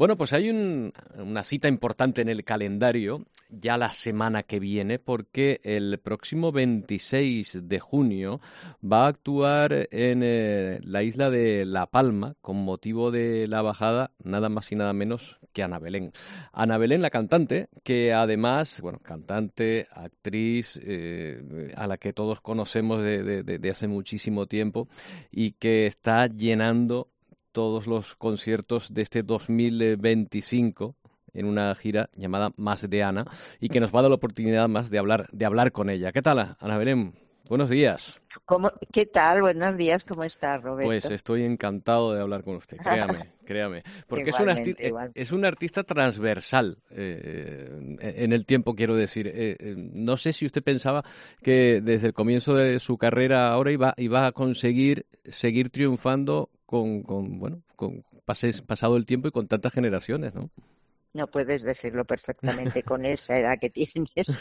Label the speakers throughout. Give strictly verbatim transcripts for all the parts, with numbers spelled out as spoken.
Speaker 1: Bueno, pues hay un- una cita importante en el calendario ya la semana que viene, porque el próximo veintiséis de junio va a actuar en eh, la isla de La Palma con motivo de la bajada nada más y nada menos que Ana Belén. Ana Belén, la cantante, que además, bueno, cantante, actriz, eh, a la que todos conocemos de, de- de- de hace muchísimo tiempo y que está llenando todos los conciertos de este dos mil veinticinco en una gira llamada Más de Ana y que nos va a dar la oportunidad más de hablar, de hablar con ella. ¿Qué tal, Ana Belén? Buenos días.
Speaker 2: ¿Cómo, qué tal? Buenos días, ¿cómo estás,
Speaker 1: Pues
Speaker 2: Roberto?
Speaker 1: estoy encantado de hablar con usted, créame, créame, porque es un, arti-
Speaker 2: Igualmente,
Speaker 1: eh,
Speaker 2: igual.
Speaker 1: es un artista transversal eh, en el tiempo, quiero decir. Eh, eh, no sé si usted pensaba que desde el comienzo de su carrera ahora iba, iba a conseguir seguir triunfando con, con bueno, con pases- pasado el tiempo y con tantas generaciones, ¿no?
Speaker 2: No puedes decirlo perfectamente con esa edad que tienes.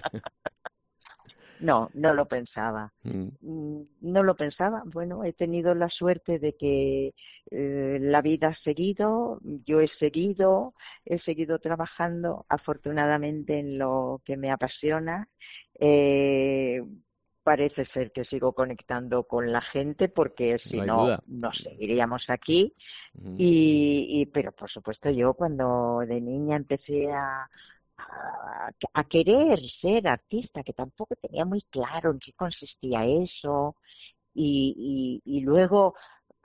Speaker 2: No, no lo pensaba.
Speaker 1: Mm,
Speaker 2: Mm, No lo pensaba. Bueno, he tenido la suerte de que eh, la vida ha seguido, yo he seguido, he seguido trabajando afortunadamente en lo que me apasiona. Eh, Parece ser que sigo conectando con la gente porque
Speaker 1: no
Speaker 2: si
Speaker 1: hay
Speaker 2: no,
Speaker 1: duda.
Speaker 2: no seguiríamos aquí.
Speaker 1: Mm,
Speaker 2: Y, y- pero por supuesto yo cuando de niña empecé a, a, a querer ser artista, que tampoco tenía muy claro en qué consistía eso, y, y, y luego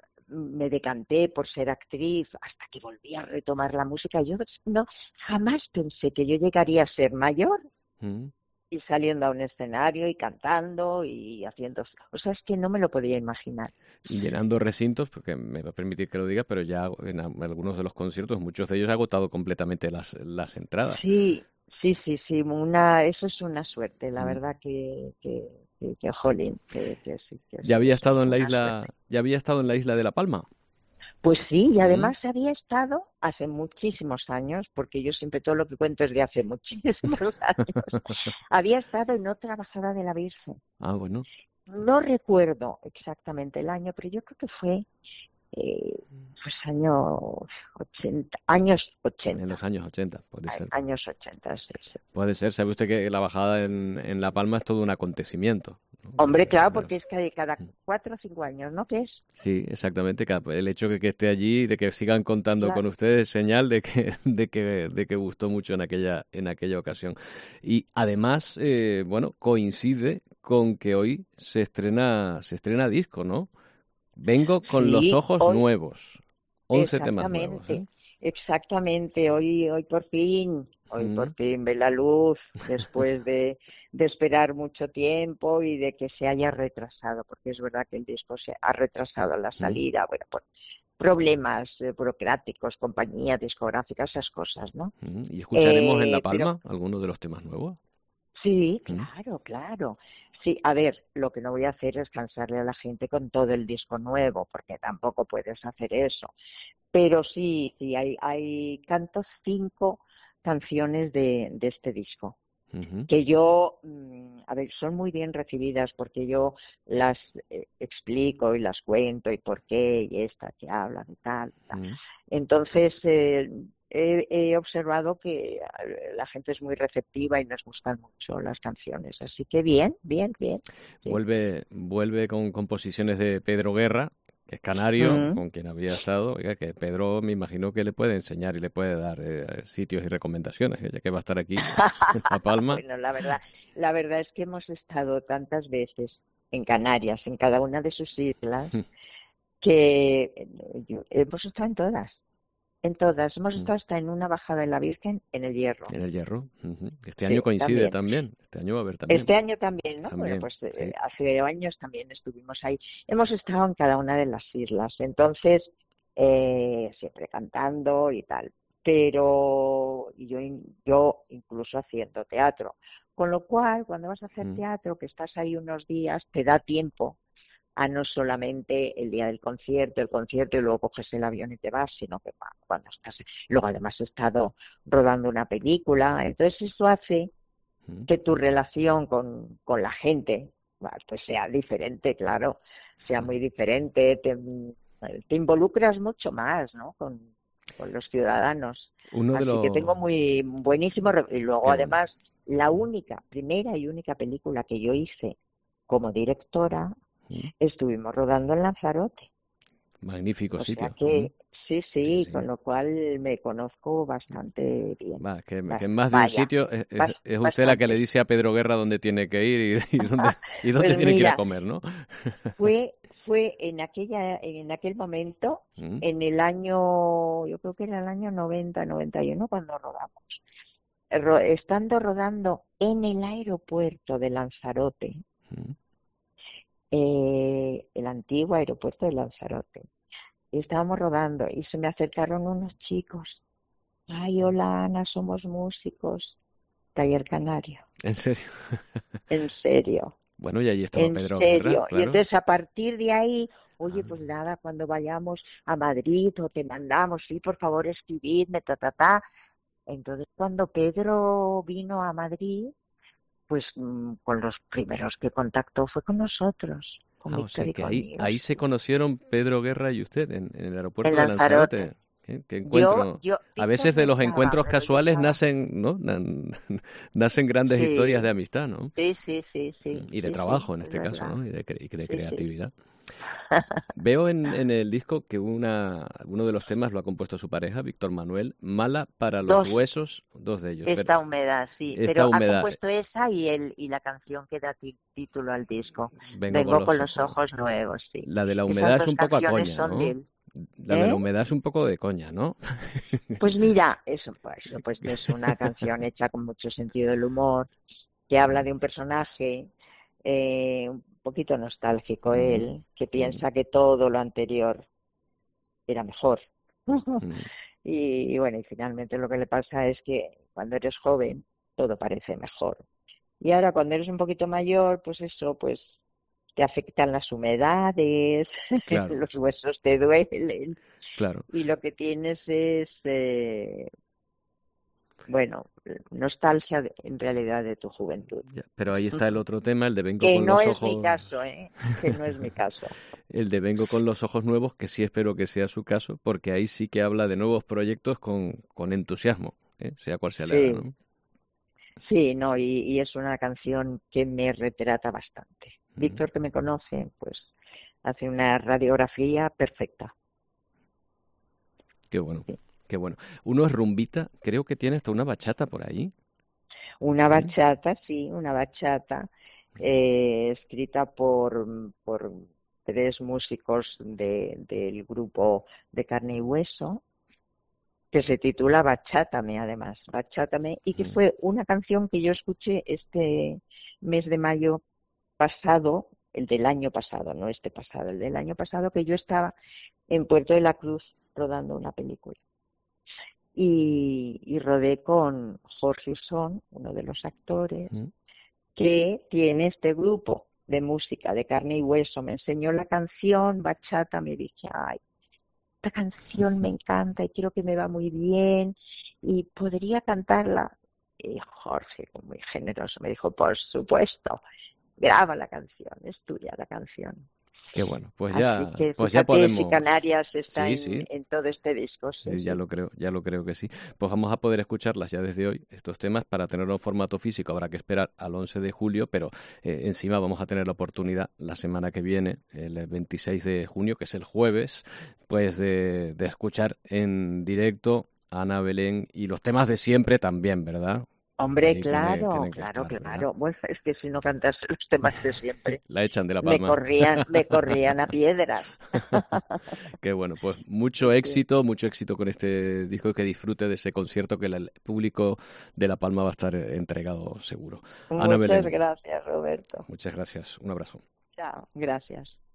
Speaker 2: me decanté por ser actriz hasta que volví a retomar la música. Yo no, jamás pensé que yo llegaría a ser mayor
Speaker 1: mm.
Speaker 2: y saliendo a un escenario y cantando y haciendo cosas que no me lo podía imaginar.
Speaker 1: Y llenando recintos, porque me va a permitir que lo diga, pero ya en a- algunos de los conciertos, muchos de ellos ha agotado completamente las, las entradas.
Speaker 2: Sí, sí, sí, sí, una, eso es una suerte, la
Speaker 1: Mm.
Speaker 2: verdad que, que, que, que, jolín, que, que sí, que
Speaker 1: Ya
Speaker 2: sí,
Speaker 1: había
Speaker 2: es
Speaker 1: estado en la
Speaker 2: una
Speaker 1: isla,
Speaker 2: suerte.
Speaker 1: ya había estado en la isla de La Palma.
Speaker 2: Pues sí, y
Speaker 1: Mm.
Speaker 2: además había estado hace muchísimos años, porque yo siempre todo lo que cuento es de hace muchísimos años, había estado en otra bajada de la Virgen.
Speaker 1: Ah, bueno,
Speaker 2: No recuerdo exactamente el año, pero yo creo que fue eh, pues año ochenta, años
Speaker 1: en
Speaker 2: ochenta,
Speaker 1: los años ochenta, puede ser.
Speaker 2: años ochenta, sí, sí.
Speaker 1: Puede ser. Sabe usted que la bajada en, en La Palma es todo un acontecimiento, ¿no?
Speaker 2: Hombre, claro,
Speaker 1: Eh,
Speaker 2: porque es que cada cuatro o cinco años, ¿no? ¿Qué es?
Speaker 1: Sí, exactamente. Cada- El hecho de que esté allí, de que sigan contando con
Speaker 2: Claro.
Speaker 1: ustedes, es señal de que, de que, de que gustó mucho en aquella, en aquella ocasión. Y además, eh, bueno, coincide con que hoy se estrena, se estrena disco, ¿no? Vengo con los
Speaker 2: Sí,
Speaker 1: ojos
Speaker 2: hoy,
Speaker 1: nuevos. Once temas nuevos, ¿eh?
Speaker 2: exactamente, exactamente. Hoy, hoy por fin, hoy por
Speaker 1: Mm,
Speaker 2: fin ve la luz después de, de esperar mucho tiempo y de que se haya retrasado, porque es verdad que el disco se ha retrasado la
Speaker 1: mm,
Speaker 2: salida, bueno, por problemas eh, burocráticos, compañía discográfica, esas cosas, ¿no?
Speaker 1: mm. Y escucharemos en La
Speaker 2: Eh, pero
Speaker 1: Palma algunos de los temas nuevos.
Speaker 2: sí,
Speaker 1: Mm,
Speaker 2: claro, claro. Sí, a ver, lo que no voy a hacer es cansarle a la gente con todo el disco nuevo, porque tampoco puedes hacer eso. Pero sí, sí, hay, hay canto cinco canciones de, de este disco,
Speaker 1: ujú,
Speaker 2: que yo, mm, a ver, son muy bien recibidas porque yo las eh, explico y las cuento y por qué y esta que hablan y tal, y tal.
Speaker 1: mm.
Speaker 2: Entonces, eh, he, he observado que eh, la gente es muy receptiva y les gustan mucho las canciones. Así que bien, bien, bien. Sí.
Speaker 1: Vuelve, vuelve con composiciones de Pedro Guerra, que es canario,
Speaker 2: Mm.
Speaker 1: con quien había estado. Oiga, que Pedro me imagino que le puede enseñar y le puede dar eh, sitios y recomendaciones, ya que va a estar aquí en La Palma.
Speaker 2: Bueno, la verdad, la verdad es que hemos estado tantas veces en Canarias, en cada una de sus islas, que eh, yo- hemos estado en todas, en todas. Hemos estado hasta en una bajada de la Virgen en el Hierro.
Speaker 1: En el Hierro. Ujú. Este año
Speaker 2: Sí,
Speaker 1: coincide
Speaker 2: también.
Speaker 1: también. Este año va a haber también.
Speaker 2: Este año también, ¿no? Bueno,
Speaker 1: También,
Speaker 2: pues eh,
Speaker 1: sí.
Speaker 2: hace años también estuvimos ahí. Hemos estado en cada una de las islas, entonces eh, siempre cantando y tal. Pero yo, in- yo incluso haciendo teatro. Con lo cual, cuando vas a hacer
Speaker 1: Mm.
Speaker 2: teatro, que estás ahí unos días, te da tiempo a no solamente el día del concierto, el concierto y luego coges el avión y te vas, sino que cua- cuando estás, luego además he estado rodando una película, entonces eso hace
Speaker 1: Mm.
Speaker 2: que tu relación con, con la gente bueno, pues sea diferente, claro, sea muy diferente, te, te involucras mucho más, ¿no? Con, con los ciudadanos.
Speaker 1: Uno de
Speaker 2: Así
Speaker 1: los...
Speaker 2: que tengo muy buenísimo. re- Y luego,
Speaker 1: Qué bueno.
Speaker 2: además, la única, primera y única película que yo hice como directora,
Speaker 1: Mm,
Speaker 2: estuvimos rodando en Lanzarote.
Speaker 1: magnífico
Speaker 2: O sea
Speaker 1: sitio. Mm,
Speaker 2: que, sí,
Speaker 1: sí,
Speaker 2: sí,
Speaker 1: sí.
Speaker 2: con lo cual me conozco bastante bien.
Speaker 1: Va, que, que
Speaker 2: Bas-
Speaker 1: en más de un
Speaker 2: vaya,
Speaker 1: sitio es, es-
Speaker 2: bas-
Speaker 1: es usted la que le
Speaker 2: bastante.
Speaker 1: dice a Pedro Guerra dónde tiene que ir y, y dónde, y dónde
Speaker 2: Pues
Speaker 1: tiene que ir a
Speaker 2: mira,
Speaker 1: comer, ¿no?
Speaker 2: fue, fue en aquella, en aquel momento,
Speaker 1: Mm,
Speaker 2: en el año, yo creo que era el año noventa, noventa y uno cuando rodamos. Ro- estando rodando en el aeropuerto de Lanzarote,
Speaker 1: mm.
Speaker 2: eh, el antiguo aeropuerto de Lanzarote. Y estábamos rodando y se me acercaron unos chicos. Ay, hola Ana, somos músicos. Taller Canario.
Speaker 1: En serio.
Speaker 2: En serio,
Speaker 1: Bueno, y allí estaba
Speaker 2: en
Speaker 1: Pedro Guerra,
Speaker 2: serio. Y
Speaker 1: claro.
Speaker 2: entonces a partir de ahí, oye,
Speaker 1: Ah,
Speaker 2: pues nada, cuando vayamos a Madrid o te mandamos, sí, por favor, escribidme, ta, ta, ta. Entonces cuando Pedro vino a Madrid, pues mm, con los primeros que contactó fue con nosotros, con
Speaker 1: ah, o sea
Speaker 2: Víctor y
Speaker 1: que ahí,
Speaker 2: conmigo,
Speaker 1: ahí se
Speaker 2: sí.
Speaker 1: conocieron Pedro Guerra y usted en, en el
Speaker 2: En
Speaker 1: aeropuerto de
Speaker 2: Lanzarote.
Speaker 1: Lanzarote. ¿Qué, qué
Speaker 2: Yo,
Speaker 1: encuentro?
Speaker 2: yo,
Speaker 1: A
Speaker 2: Víctor
Speaker 1: veces
Speaker 2: no
Speaker 1: de los
Speaker 2: estaba,
Speaker 1: encuentros
Speaker 2: pero yo
Speaker 1: casuales
Speaker 2: estaba.
Speaker 1: nacen, ¿no? Nan- Nacen grandes historias de
Speaker 2: Sí,
Speaker 1: amistad, ¿no?
Speaker 2: sí, sí, sí, sí,
Speaker 1: Y de
Speaker 2: sí, sí,
Speaker 1: trabajo en
Speaker 2: es
Speaker 1: este caso,
Speaker 2: verdad.
Speaker 1: ¿no? Y de, cre- y de
Speaker 2: Sí, sí.
Speaker 1: creatividad. Veo en, en el disco que una, uno de los temas lo ha compuesto su pareja, Víctor Manuel, Mala para los
Speaker 2: Dos,
Speaker 1: huesos, dos de ellos. Pero
Speaker 2: esta humedad, sí,
Speaker 1: esta
Speaker 2: pero ha
Speaker 1: humedad,
Speaker 2: compuesto esa y el y la canción que da ti- título al disco.
Speaker 1: vengo con
Speaker 2: Vengo con
Speaker 1: los
Speaker 2: los
Speaker 1: ojos.
Speaker 2: ojos nuevos, sí.
Speaker 1: La de la
Speaker 2: Esas
Speaker 1: humedad es
Speaker 2: dos
Speaker 1: un poco a
Speaker 2: canciones
Speaker 1: coña,
Speaker 2: son de
Speaker 1: ¿no?
Speaker 2: él.
Speaker 1: La de la
Speaker 2: ¿Eh?
Speaker 1: humedad es un poco de coña, ¿no?
Speaker 2: Pues mira, eso pues, pues es una canción hecha con mucho sentido del humor, que habla de un personaje eh, un poquito nostálgico
Speaker 1: Mm,
Speaker 2: él, que
Speaker 1: mm,
Speaker 2: piensa que todo lo anterior era mejor.
Speaker 1: mm.
Speaker 2: Y, y bueno, y finalmente lo que le pasa es que cuando eres joven todo parece mejor. Y ahora cuando eres un poquito mayor, pues eso, pues te afectan las humedades,
Speaker 1: Claro,
Speaker 2: los huesos te duelen
Speaker 1: claro.
Speaker 2: y lo que tienes es, eh, bueno, nostalgia de- en realidad de tu juventud.
Speaker 1: Ya, pero ahí está el otro tema, el de vengo
Speaker 2: Que
Speaker 1: con
Speaker 2: no
Speaker 1: los
Speaker 2: es mi
Speaker 1: ojos,
Speaker 2: caso, ¿eh? Que no es mi caso.
Speaker 1: el de vengo con los ojos nuevos, que sí espero que sea su caso, porque ahí sí que habla de nuevos proyectos con, con entusiasmo, ¿eh? Sea cual sea la edad,
Speaker 2: Sí,
Speaker 1: ¿no?
Speaker 2: sí, no, y, y es una canción que me retrata bastante.
Speaker 1: Mm,
Speaker 2: Víctor, que me conoce, pues hace una radiografía perfecta.
Speaker 1: qué bueno,
Speaker 2: Sí.
Speaker 1: qué bueno. Uno es rumbita, creo que tiene hasta una bachata por ahí,
Speaker 2: Una
Speaker 1: ¿sí?
Speaker 2: bachata, sí, una bachata eh, escrita por, por tres músicos de- del grupo de Carne y Hueso, que se titula Bachátame, además, Bachátame, y que
Speaker 1: Mm,
Speaker 2: fue una canción que yo escuché este mes de mayo pasado, el del año pasado, no este pasado, el del año pasado, que yo estaba en Puerto de la Cruz rodando una película. Y, y rodé con Jorge Usón, uno de los actores,
Speaker 1: mm.
Speaker 2: que tiene este grupo de música de carne y hueso. Me enseñó la canción, bachata, me dije, ay, esta canción me encanta y creo que me va muy bien y podría cantarla. Y Jorge, muy generoso, me dijo, por supuesto, graba la canción, es tuya la canción.
Speaker 1: Qué bueno, pues
Speaker 2: Así
Speaker 1: ya,
Speaker 2: que
Speaker 1: pues ya
Speaker 2: fíjate si
Speaker 1: podemos,
Speaker 2: Canarias está
Speaker 1: sí,
Speaker 2: en,
Speaker 1: sí,
Speaker 2: en todo este disco, sí,
Speaker 1: sí, ya
Speaker 2: sí.
Speaker 1: lo creo, ya lo creo que sí. Pues vamos a poder escucharlas ya desde hoy, estos temas, para tenerlo en formato físico. Habrá que esperar al once de julio, pero eh, encima vamos a tener la oportunidad la semana que viene, el veintiséis de junio, que es el jueves, pues de, de escuchar en directo a Ana Belén y los temas de siempre también, ¿verdad? Porque
Speaker 2: Hombre,
Speaker 1: ahí tiene,
Speaker 2: claro,
Speaker 1: tienen que
Speaker 2: claro,
Speaker 1: estar, ¿verdad?
Speaker 2: claro. Pues es que si no cantase los temas de siempre,
Speaker 1: La echan de La
Speaker 2: me
Speaker 1: Palma.
Speaker 2: corrían, me corrían a piedras.
Speaker 1: Qué bueno, pues
Speaker 2: Sí,
Speaker 1: mucho
Speaker 2: sí.
Speaker 1: éxito, mucho éxito con este disco y que disfrute de ese concierto que el público de La Palma va a estar eh, entregado seguro. Ana
Speaker 2: Muchas
Speaker 1: Belén,
Speaker 2: gracias, Roberto.
Speaker 1: muchas gracias, un abrazo.
Speaker 2: Chao, gracias.